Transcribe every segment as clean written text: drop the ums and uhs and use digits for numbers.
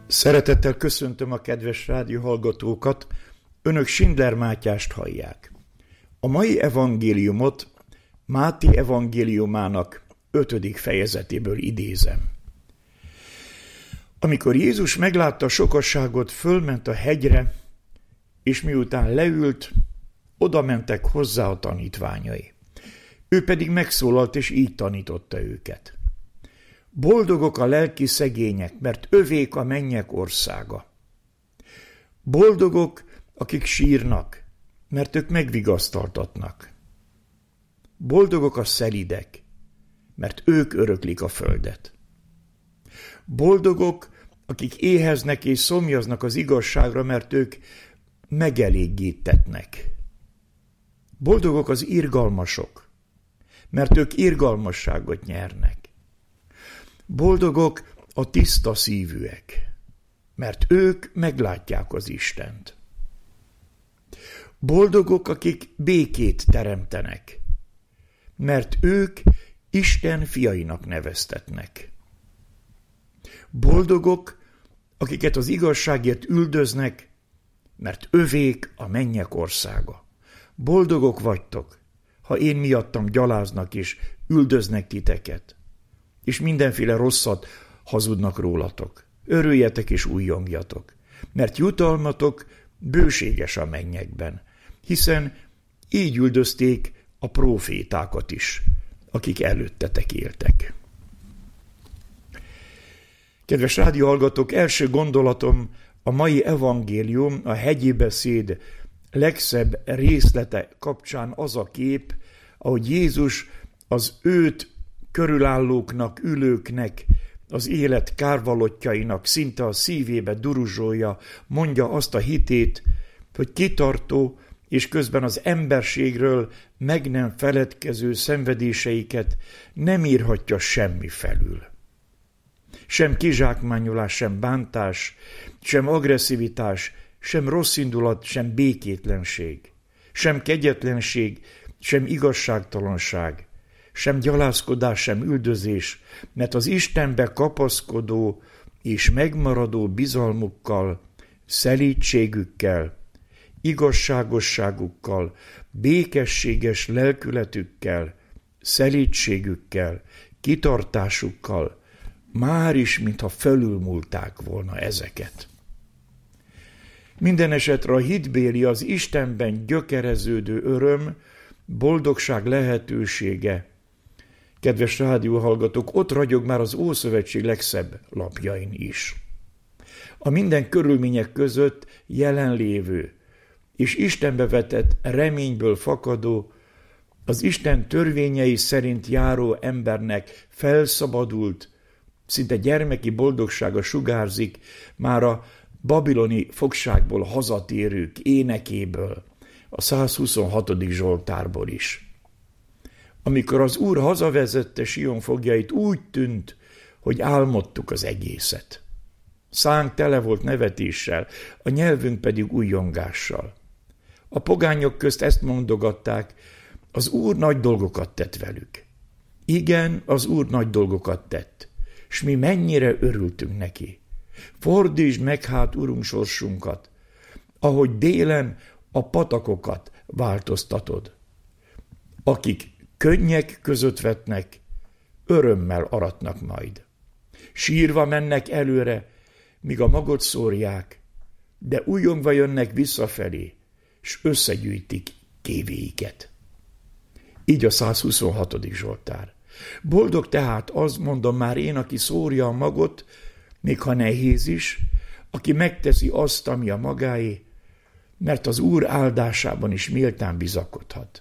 Szeretettel köszöntöm a kedves rádióhallgatókat, önök Schindler Mátyást hallják. A mai evangéliumot Máté evangéliumának 5. fejezetéből idézem. Amikor Jézus meglátta a sokasságot, fölment a hegyre, és miután leült, oda mentek hozzá a tanítványai. Ő pedig megszólalt, és így tanította őket. Boldogok a lelki szegények, mert övék a mennyek országa. Boldogok, akik sírnak, mert ők megvigasztaltatnak. Boldogok a szelídek, mert ők öröklik a földet. Boldogok, akik éheznek és szomjaznak az igazságra, mert ők megelégítetnek. Boldogok az irgalmasok, mert ők irgalmasságot nyernek. Boldogok a tiszta szívűek, mert ők meglátják az Istent. Boldogok, akik békét teremtenek, mert ők Isten fiainak neveztetnek. Boldogok, akiket az igazságért üldöznek, mert övék a mennyek országa. Boldogok vagytok, ha én miattam gyaláznak és üldöznek titeket, és mindenféle rosszat hazudnak rólatok. Örüljetek és újjongjatok, mert jutalmatok bőséges a mennyekben, hiszen így üldözték a prófétákat is, akik előttetek éltek. Kedves rádióhallgatók, első gondolatom a mai evangélium, a hegyi beszéd legszebb részlete kapcsán az a kép, ahogy Jézus az őt körülállóknak, ülőknek, az élet kárvalotjainak szinte a szívébe duruzsolja, mondja azt a hitét, hogy kitartó és közben az emberségről meg nem feledkező szenvedéseiket nem írhatja semmi felül. Sem kizsákmányolás, sem bántás, sem agresszivitás, sem rosszindulat, sem békétlenség, sem kegyetlenség, sem igazságtalanság, sem gyalázkodás, sem üldözés, mert az Istenbe kapaszkodó és megmaradó bizalmukkal, szelídségükkel, igazságosságukkal, békességes lelkületükkel, szelídségükkel, kitartásukkal már is, mintha fölülmúlták volna ezeket. Minden esetre a hitbéli, az Istenben gyökereződő öröm, boldogság lehetősége, kedves rádióhallgatók, ott ragyog már az Ószövetség legszebb lapjain is. A minden körülmények között jelenlévő és Istenbe vetett reményből fakadó, az Isten törvényei szerint járó embernek felszabadult, szinte gyermeki boldogsága sugárzik már a babiloni fogságból hazatérők énekéből, a 126. Zsoltárból is. Amikor az Úr hazavezette Sion fogjait, úgy tűnt, hogy álmodtuk az egészet. Szánk tele volt nevetéssel, a nyelvünk pedig újjongással. A pogányok közt ezt mondogatták, az Úr nagy dolgokat tett velük. Igen, az Úr nagy dolgokat tett, s mi mennyire örültünk neki. Fordítsd meg hát, Urunk, sorsunkat, ahogy délen a patakokat változtatod. Akik könnyek között vetnek, örömmel aratnak majd. Sírva mennek előre, míg a magot szórják, de újongva jönnek visszafelé, s összegyűjtik kévéiket. Így a 126. Zsoltár. Boldog tehát az, mondom már én, aki szórja a magot, még ha nehéz is, aki megteszi azt, ami a magáé, mert az Úr áldásában is méltán bizakodhat.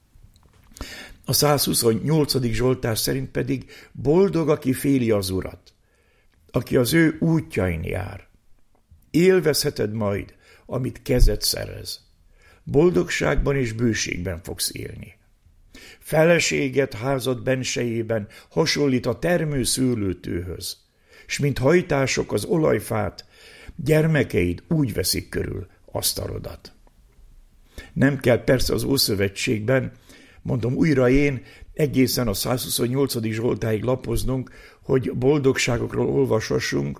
A 128. Zsoltár szerint pedig boldog, aki féli az Urat, aki az ő útjain jár. Élvezheted majd, amit kezed szerez. Boldogságban és bőségben fogsz élni. Feleséget házad bensejében hasonlít a termőszőlőtőhöz, s mint hajtások az olajfát, gyermekeid úgy veszik körül asztalodat. Nem kell persze az Ószövetségben, mondom újra én, egészen a 128. Zsoltárig lapoznunk, hogy boldogságokról olvashassunk,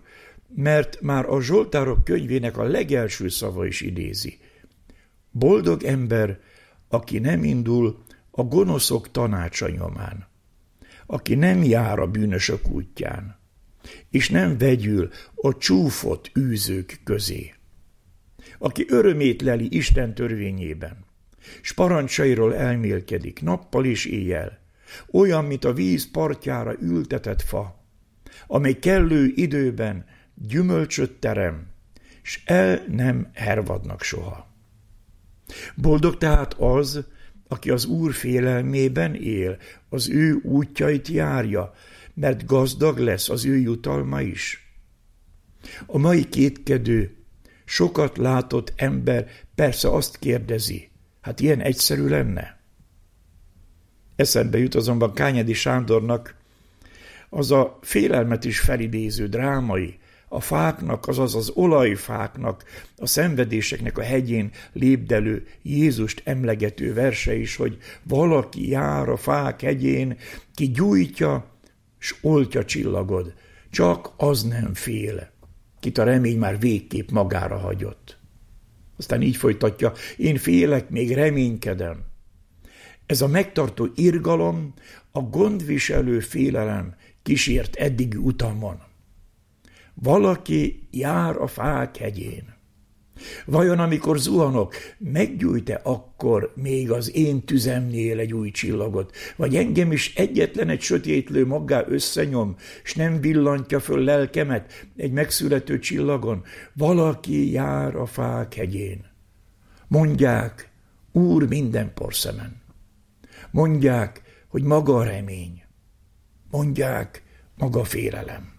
mert már a Zsoltárok könyvének a legelső szava is idézi. Boldog ember, aki nem indul a gonoszok tanácsa nyomán, aki nem jár a bűnösök útján, és nem vegyül a csúfott űzők közé, aki örömét leli Isten törvényében, s parancsairól elmélkedik nappal és éjjel, olyan, mint a víz partjára ültetett fa, amely kellő időben gyümölcsöt terem, s el nem hervadnak soha. Boldog tehát az, aki az Úr félelmében él, az ő útjait járja, mert gazdag lesz az ő jutalma is. A mai kétkedő, sokat látott ember persze azt kérdezi, hát ilyen egyszerű lenne? Eszembe jut azonban Kányedi Sándornak az a félelmet is felidéző drámai, a fáknak, azaz az olajfáknak, a szenvedéseknek a hegyén lépdelő Jézust emlegető verse is, hogy valaki jár a fák hegyén, ki gyújtja, s oltja csillagod, csak az nem fél, kit a remény már végképp magára hagyott. Aztán így folytatja, én félek, még reménykedem. Ez a megtartó irgalom, a gondviselő félelem kísért eddigi utamon. Valaki jár a fák hegyén. Vajon amikor zuhanok, meggyújt-e akkor még az én tüzemnél egy új csillagot, vagy engem is egyetlen egy sötétlő maggá összenyom, s nem villantja föl lelkemet egy megszülető csillagon? Valaki jár a fák hegyén. Mondják, Úr minden porszemen. Mondják, hogy maga a remény. Mondják, maga a félelem.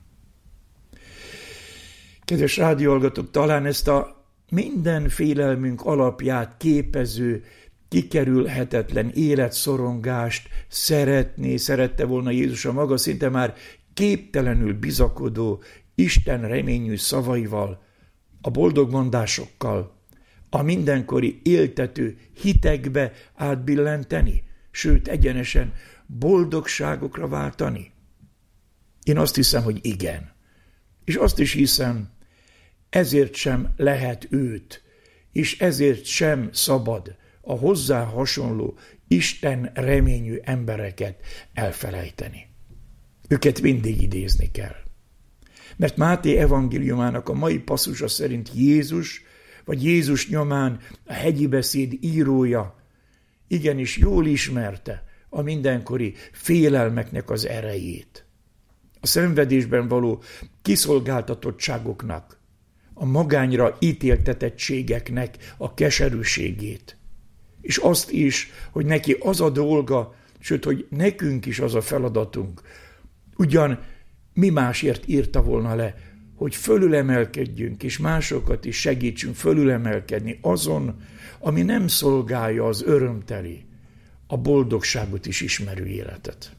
Kedves rádióhallgatók, talán ezt a minden félelmünk alapját képező, kikerülhetetlen életszorongást szerette volna Jézus a maga szinte már képtelenül bizakodó, Isten reményű szavaival, a boldog mondásokkal, a mindenkori éltető hitekbe átbillenteni, sőt egyenesen boldogságokra váltani? Én azt hiszem, hogy igen. És azt is hiszem, ezért sem lehet őt, és ezért sem szabad a hozzá hasonló Isten reményű embereket elfelejteni. Őket mindig idézni kell. Mert Máté evangéliumának a mai passzusa szerint Jézus, vagy Jézus nyomán a hegyi beszéd írója igenis jól ismerte a mindenkori félelmeknek az erejét, a szenvedésben való kiszolgáltatottságoknak, a magányra ítéltetettségeknek a keserűségét, és azt is, hogy neki az a dolga, sőt, hogy nekünk is az a feladatunk, ugyan mi másért írta volna le, hogy fölülemelkedjünk, és másokat is segítsünk fölülemelkedni azon, ami nem szolgálja az örömteli, a boldogságot is ismerő életet.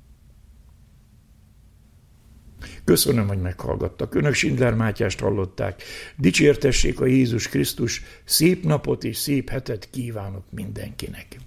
Köszönöm, hogy meghallgattak. Önök Schindler Mátyást hallották. Dicsértessék a Jézus Krisztus, szép napot és szép hetet kívánok mindenkinek.